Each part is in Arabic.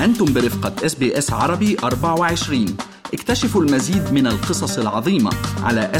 أنتم برفقة SBS عربي 24. اكتشفوا المزيد من القصص العظيمة على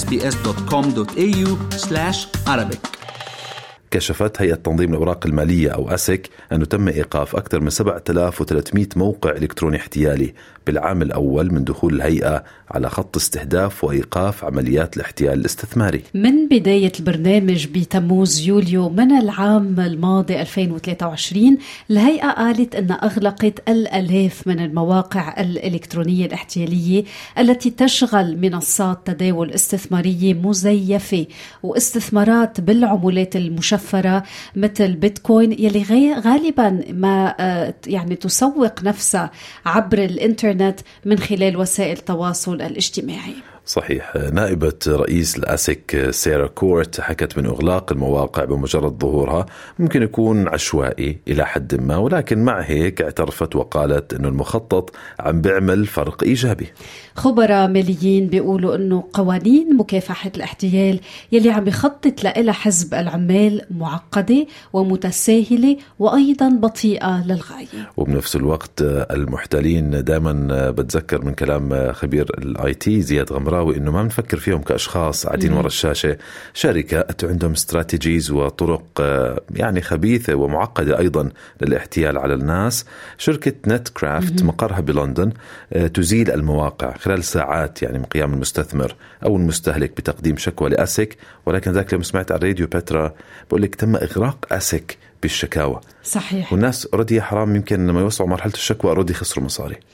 sbs.com.au/arabic. كشفت هيئة تنظيم الأوراق المالية أو أسك أنه تم إيقاف أكثر من 7300 موقع إلكتروني احتيالي بالعام الأول من دخول الهيئة على خط استهداف وإيقاف عمليات الاحتيال الاستثماري. من بداية البرنامج بتموز يوليو من العام الماضي 2023 الهيئة قالت أن أغلقت الآلاف من المواقع الإلكترونية الاحتيالية التي تشغل منصات تداول استثمارية مزيفة واستثمارات بالعملات المشفرة مثل بيتكوين يلي غالبا ما يعني تسوق نفسها عبر الإنترنت من خلال وسائل التواصل الاجتماعي. صحيح. نائبة رئيس الأسك سارة كورت حكت من إغلاق المواقع بمجرد ظهورها ممكن يكون عشوائي إلى حد ما، ولكن مع هيك اعترفت وقالت أنه المخطط عم بيعمل فرق إيجابي. خبراء ماليين بيقولوا أنه قوانين مكافحة الاحتيال يلي عم بيخطط لها حزب العمال معقدة ومتساهلة وأيضا بطيئة للغاية. وبنفس الوقت المحتالين دائما بتذكر من كلام خبير الاي تي زياد غمراوي انه ما بنفكر فيهم كاشخاص قاعدين ورا الشاشه، شركات عندهم استراتيجيز وطرق يعني خبيثه ومعقده ايضا للاحتيال على الناس. شركه نت كرافت مقرها بلندن تزيل المواقع خلال ساعات يعني من قيام المستثمر او المستهلك بتقديم شكوى لاسك، ولكن ذاك لما سمعت على الراديو بترا بقول لك تم اغراق اسك بالشكاوى. صحيح. والناس أوريدي حرام يمكن لما يوصلوا مرحلة الشكوى أوريدي خسروا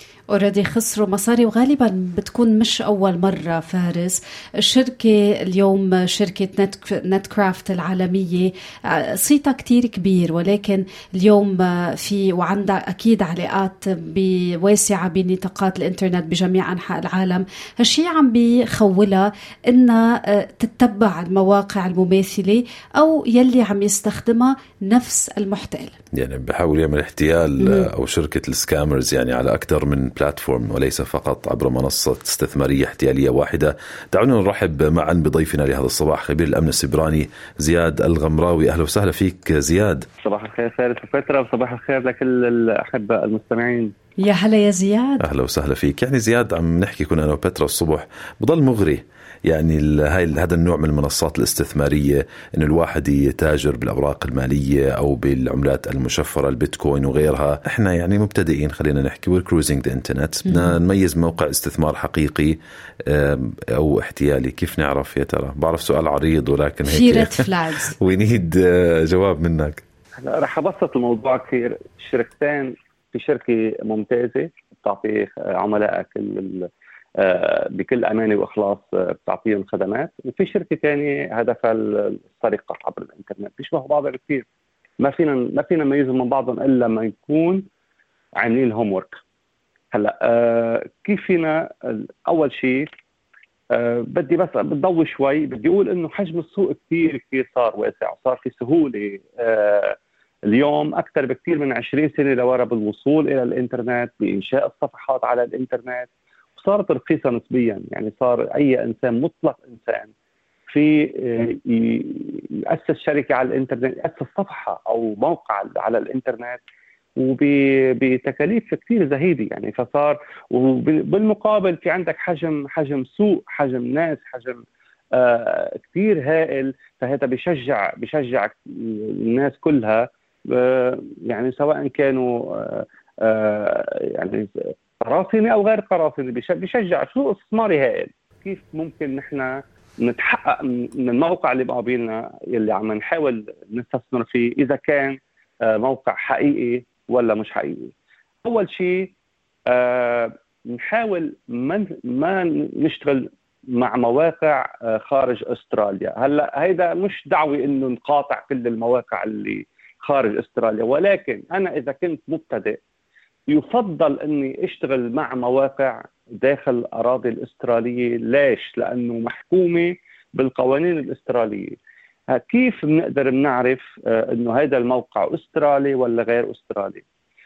مصاري، وغالبا بتكون مش أول مرة. فارس الشركة اليوم شركة نت كرافت العالمية صيتها كتير كبير، ولكن اليوم في وعندها أكيد علاقات واسعة بنطاقات الإنترنت بجميع أنحاء العالم. هالشي عم بيخولها إنها تتبع المواقع المماثلة أو يلي عم يستخدمها نفس المحتال. يعني بحاول يعمل احتيال أو شركة السكامرز يعني على أكثر من بلاتفورم وليس فقط عبر منصة استثمارية احتيالية واحدة. دعونا نرحب معا بضيفنا لهذا الصباح خبير الأمن السيبراني زياد الغمراوي. أهلا وسهلا فيك زياد. صباح الخير فارس وفترة، وصباح الخير لكل الأحبة المستمعين. يا هلا يا زياد. أهلا وسهلا فيك. يعني زياد عم نحكي كنا أنا وبترا الصبح بضل مغري يعني هذا النوع من المنصات الاستثمارية، إنه الواحد يتاجر بالأوراق المالية أو بالعملات المشفرة البيتكوين وغيرها. إحنا يعني مبتدئين خلينا نحكي والكروزينج ذا إنترنت، بدنا نميز موقع استثمار حقيقي أو احتيالي. كيف نعرف يا ترى؟ بعرف سؤال عريض ولكن هيك ونيد جواب منك. رح أبسط الموضوع كثير. الشركتين، في شركة ممتازة بتعطي عملائها بكل أمانة وإخلاص بتعطيهم خدمات، وفي شركة تانية هدفها السرقة عبر الإنترنت. بيشبهوا بعض كثير، ما فينا نميزهم من بعضهم إلا ما نكون عاملين الهوم ورك. هلا كيف فينا؟ أول شيء بدي بس بتضوي شوي، بدي أقول إنه حجم السوق كثير صار واسع، وصار في سهولة اليوم أكثر بكثير من 20 سنة لورا بالوصول إلى الإنترنت، بإنشاء الصفحات على الإنترنت، وصارت رخيصة نسبيا. يعني صار أي إنسان، مطلق إنسان، في يأسس شركة على الإنترنت، يأسس صفحة أو موقع على الإنترنت وبتكاليف كثير زهيدة. يعني فصار، وبالمقابل في عندك حجم سوق، حجم ناس، حجم كثير هائل. فهذا بيشجع الناس كلها، يعني سواء كانوا يعني قراصنة أو غير قراصنة، بيشجع سوق استثماري هائل. كيف ممكن نحن نتحقق من الموقع اللي مقابلنا يلي عم نحاول نستثمر فيه إذا كان موقع حقيقي ولا مش حقيقي؟ أول شيء نحاول ما نشتغل مع مواقع خارج أستراليا. هلا هيدا مش دعوة إنه نقاطع كل المواقع اللي خارج أستراليا، ولكن أنا إذا كنت مبتدئ يفضل أني أشتغل مع مواقع داخل الأراضي الأسترالية. ليش؟ لأنه محكومة بالقوانين الأسترالية. كيف بنقدر نعرف أنه هذا الموقع أسترالي ولا غير أسترالي؟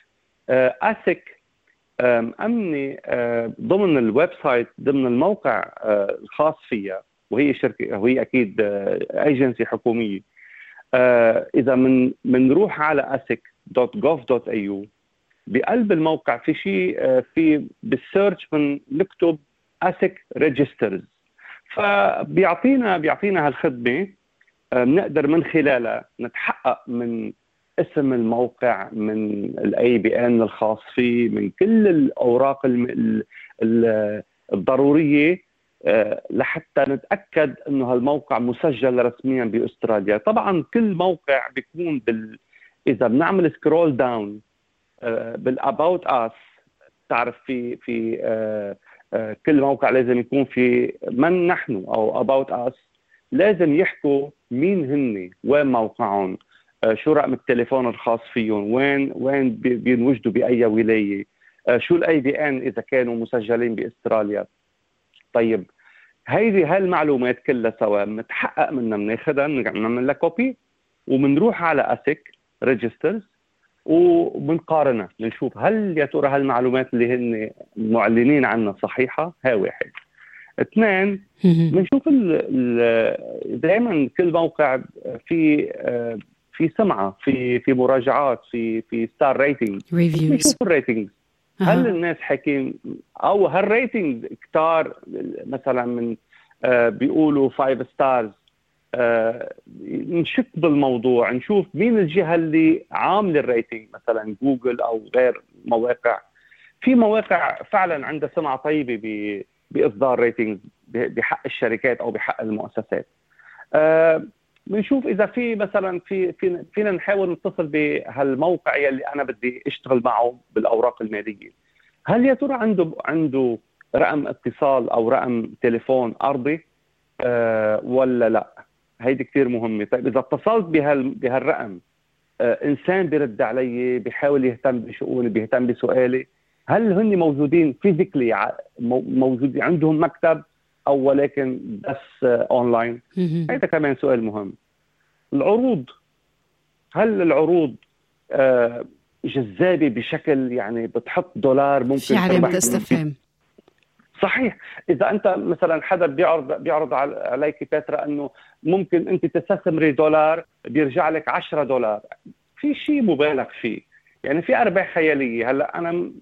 أسك أمني ضمن الويب سايت، ضمن الموقع الخاص فيها، وهي شركة، وهي أكيد ايجنسي حكومية. إذا منروح على asic.gov.au بقلب الموقع في شيء في بالسيرش نكتب ASIC registers، فبيعطينا هالخدمة بنقدر من خلالها نتحقق من اسم الموقع، من الABN الخاص فيه، من كل الأوراق الضرورية لحتى نتأكد أنه هالموقع مسجل رسميا بأستراليا. طبعا كل موقع بيكون إذا بنعمل سكرول داون بالأباوت أس، تعرف في كل موقع لازم يكون في من نحن أو أباوت أس، لازم يحكوا مين هن، وين موقعهم، شو رقم التليفون الخاص فيهم، وين بينوجدوا بأي ولاية، شو الABN إذا كانوا مسجلين بأستراليا. طيب هالمعلومات كلها سوا بنتحقق منها، بناخذها بنعمل لها كوبي وبنروح على ASIC registers وبنقارنها، بنشوف هل يا ترى هالمعلومات اللي هن معلنين عنها صحيحة. ها واحد. اثنين، بنشوف دائما كل موقع في سمعة، في مراجعات، في ستار ريتنج، بنشوف الريتنج. هل الناس حكين او هالريتنج كتار مثلا من بيقولوا 5 ستارز، نشك بالموضوع، نشوف مين الجهة اللي عاملة الريتنج، مثلا جوجل او غير مواقع. في مواقع فعلا عندها سمعة طيبة بإصدار ريتنج بحق الشركات او بحق المؤسسات. بنشوف اذا في مثلا فينا نحاول نتصل بهالموقع يلي انا بدي اشتغل معه بالاوراق الماليه، هل يا ترى عنده رقم اتصال او رقم تليفون ارضي ولا لا؟ هيدي كتير مهمه. طيب اذا اتصلت بهالرقم، انسان بيرد علي، بيحاول يهتم بشؤوني، بيهتم بسؤالي، هل هن موجودين فيزيكلي، موجودين عندهم مكتب او ولكن بس اونلاين؟ هذا كمان سؤال مهم. العروض، هل العروض جذابه بشكل يعني بتحط دولار ممكن في علامة استفهام؟ صحيح. اذا انت مثلا حدا بيعرض عليك باترا انه ممكن انت تستثمري $، بيرجع لك $10، في شيء مبالغ فيه، يعني في ارباح خياليه. هلا انا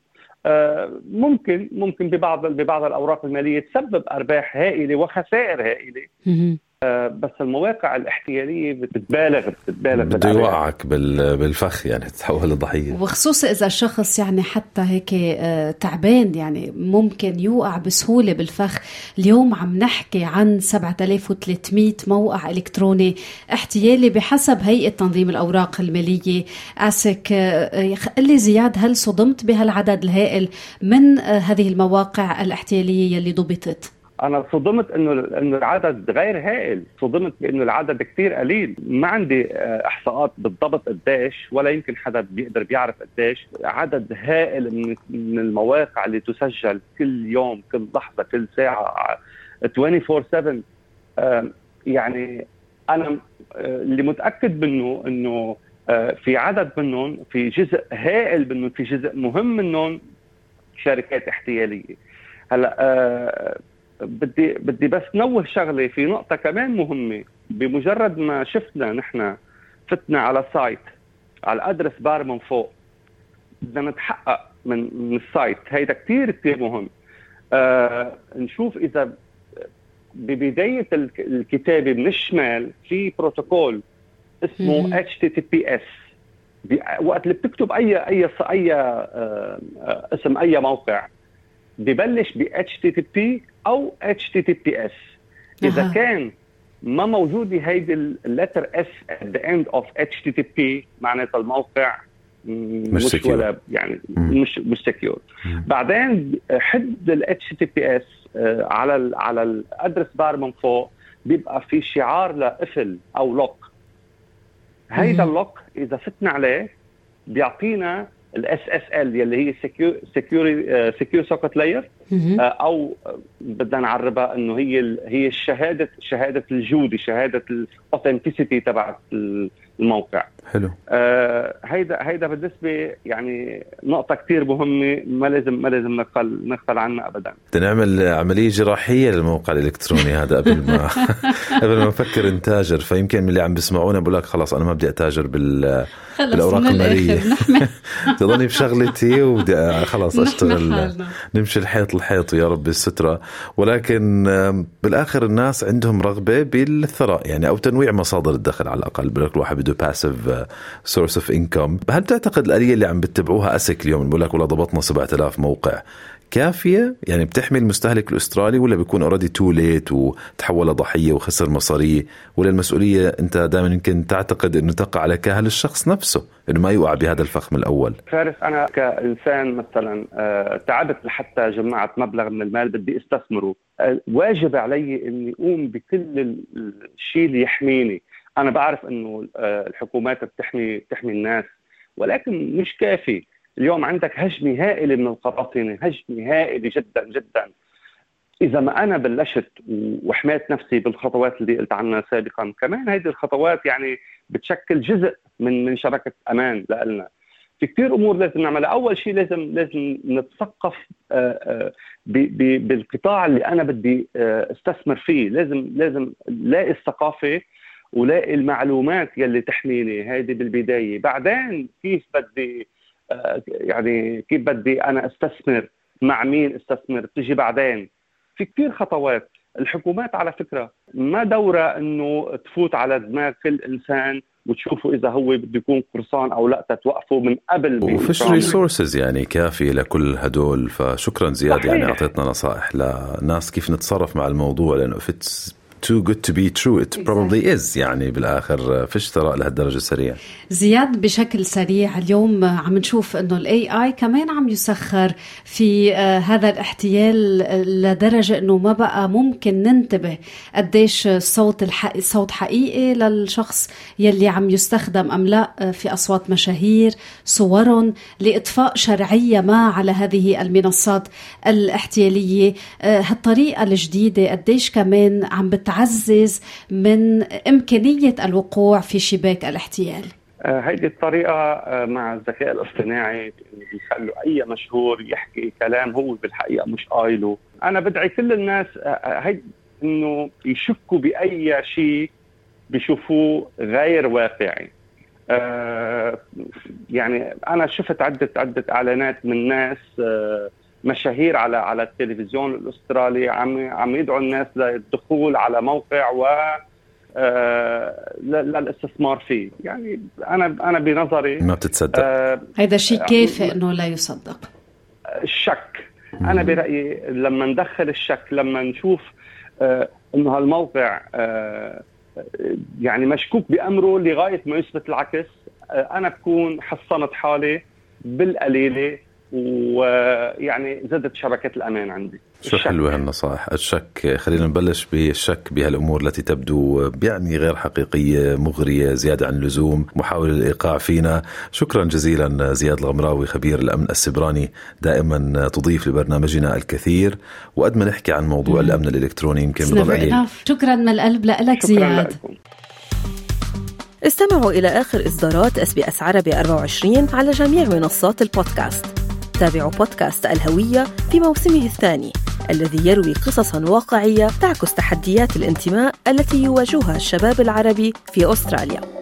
ممكن ببعض الاوراق الماليه تسبب ارباح هائله وخسائر هائله، بس المواقع الاحتياليه بتتبالغ بده يوقعك بالفخ، يعني تتحول لضحيه. وخصوصا اذا الشخص يعني حتى هيك تعبان، يعني ممكن يوقع بسهوله بالفخ. اليوم عم نحكي عن 7300 موقع الكتروني احتيالي بحسب هيئه تنظيم الاوراق الماليه ASIC. قل لي زياد، هل صدمت بهالعدد الهائل من هذه المواقع الاحتياليه يلي ضبطت؟ أنا صدمت إنه العدد غير هائل، صدمت بإنه العدد كتير قليل. ما عندي إحصاءات بالضبط قديش، ولا يمكن حدا بيقدر بيعرف قديش. عدد هائل من المواقع اللي تسجل كل يوم، كل لحظة، كل ساعة، 24/7. يعني أنا اللي متأكد منه إنه في عدد منهم، في جزء هائل منهم، في جزء مهم منهم شركات احتيالية. هلا بدي بس نوه شغله في نقطه كمان مهمه. بمجرد ما شفنا نحن فتنا على سايت، على الادرس بار من فوق، بدنا نتحقق من السايت. هيدا كتير مهم. نشوف اذا ببداية الكتابة من الشمال في بروتوكول اسمه HTTPS. وقت اللي بتكتب أي اسم أي موقع ببلش ب HTTP أو HTTPS. إذا كان ما موجود هيدي اللتر S at the end of HTTP معناته الموقع مش ولا يعني مش سكيور. بعدين حد ال HTTPS على الادرس بار من فوق بيبقى في شعار لقفل او لوك. هيدا اللوك اذا فتنا عليه بيعطينا الاس اس ال يلي هي سكيور سوكت لاير، او بدنا نعربها انه هي شهاده الجوده، شهاده الاوثنتيسيتي تبع الموقع. حلو. هيدا بالنسبه يعني نقطه كتير مهمه، ما لازم نغفل عنها ابدا. نعمل عمليه جراحيه للموقع الالكتروني هذا قبل ما نفكر نتاجر. فيمكن من اللي عم بيسمعونا بقول لك خلاص انا ما بدي اتاجر بالاوراق الماليه، تضلني بشغلتي وبدي خلاص اشتغل نمشي الحيط ويا رب الستره. ولكن بالاخر الناس عندهم رغبه بالثراء يعني او تنويع مصادر الدخل على الاقل. بقول لك الواحد بده باسيف سورس اوف انكم. هل تعتقد الآلية اللي عم بتتبعوها أسك اليوم بقول لك والله ضبطنا 7000 موقع كافية يعني بتحمي المستهلك الأسترالي، ولا بيكون أوريدي تو ليت وتحول ضحية وخسر مصاريه؟ ولا المسؤولية أنت دائما يمكن تعتقد أنه تقع على كاهل الشخص نفسه أنه ما يوقع بهذا الفخ من الأول؟ فارس، أنا كإنسان مثلا تعبت لحتى جمعت مبلغ من المال بدي استثمره، واجب علي أني أقوم بكل الشيء اللي يحميني. أنا بعرف أنه الحكومات بتحمي الناس، ولكن مش كافي. اليوم عندك هجمة هائلة من القراصنة، هجمة هائلة جدا جدا. إذا ما أنا بلشت وحميت نفسي بالخطوات اللي قلت عنها سابقا، كمان هذه الخطوات يعني بتشكل جزء من شبكة أمان لنا. في كتير أمور لازم نعملها. أول شيء لازم نتثقف بالقطاع اللي أنا بدي استثمر فيه. لازم لاقي الثقافة ولاقي المعلومات يلي تحميني، هذه بالبداية. بعدين كيف بدي أنا استثمر، مع مين استثمر، تجي بعدين. في كتير خطوات. الحكومات على فكرة ما دورة أنه تفوت على دماغ كل إنسان وتشوفوا إذا هو بده يكون قرصان أو لا، تتوقفوا من قبل. وفيش ريسورسز يعني كافية لكل هدول. فشكرا زياد، يعني أعطيتنا نصائح لناس كيف نتصرف مع الموضوع، لأنه too good to be true it probably is. يعني بالآخر فيش ثراء لهالدرجة سريع. زياد، بشكل سريع اليوم عم نشوف انه الاي اي كمان عم يسخر في هذا الاحتيال لدرجة انه ما بقى ممكن ننتبه قديش صوت حقيقي للشخص يلي عم يستخدم ام لا في اصوات مشاهير، صورهم، لاطفاء شرعية ما على هذه المنصات الاحتيالية. هالطريقة الجديدة قديش كمان عم تعزز من إمكانية الوقوع في شباك الاحتيال. هيدي الطريقة مع الذكاء الاصطناعي بيخلوا أي مشهور يحكي كلام هو بالحقيقة مش قايله. أنا بدعي كل الناس إنه يشكوا بأي شيء بيشوفوه غير واقعي. يعني أنا شفت عدة إعلانات من ناس مشاهير على التلفزيون الأسترالي عم يدعوا الناس للدخول على موقع للاستثمار فيه. يعني أنا بنظري ما بتتصدق. هذا شيء كافي إنه لا يصدق. الشك، أنا برأيي لما ندخل الشك، لما نشوف إنه هالموقع يعني مشكوك بأمره لغاية ما يثبت العكس، أنا بكون حصنت حالي بالقليلة، ويعني زادت شبكة الأمان عندي. شو حلوة هالنصائح. الشك، خلينا نبلش بالشك بهالأمور التي تبدو يعني غير حقيقية، مغرية زيادة عن اللزوم، محاولة الإيقاع فينا. شكرا جزيلا زياد الغمراوي، خبير الأمن السبراني، دائما تضيف لبرنامجنا الكثير. وقد ما نحكي عن موضوع الأمن الإلكتروني يمكن بضل قليل. شكرا من القلب لك زياد. استمعوا إلى آخر إصدارات SBS عربي 24 على جميع منصات البودكاست. تابعوا بودكاست الهوية في موسمه الثاني الذي يروي قصصاً واقعية تعكس تحديات الانتماء التي يواجهها الشباب العربي في أستراليا.